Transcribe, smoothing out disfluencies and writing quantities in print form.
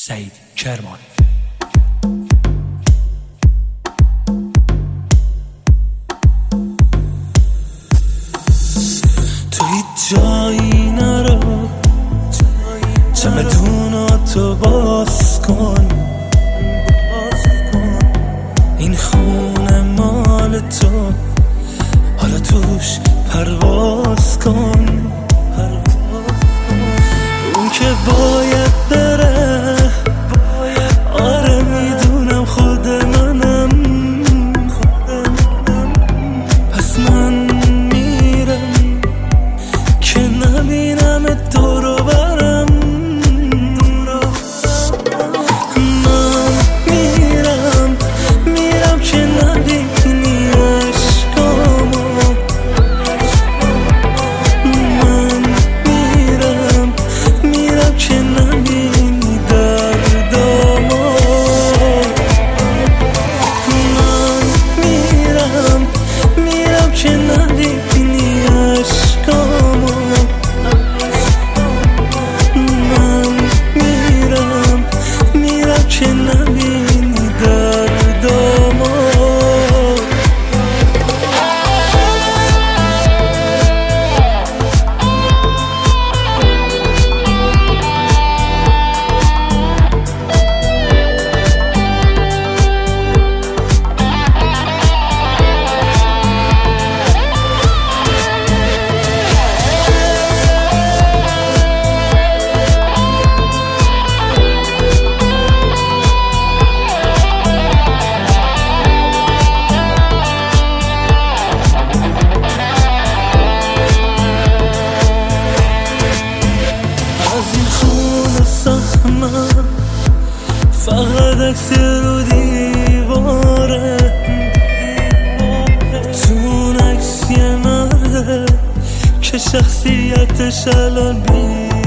سعید کرمانی. تو هیچ جایی نرو، چمدوناتو باز کن، این خونه مال تو، حالا توش پرواز کن. اون که باید بره، آره میدونم خود منم، پس من میرم که نبینم دور و برم. من میرم که نبینی عشقامو، من میرم که نبینی دردامو، من میرم که نبینی عشقامو، من میرم که نبینی دردامو. فقط عکس رو دیواره، تو اون عکس یه مرده که شخصیتش الان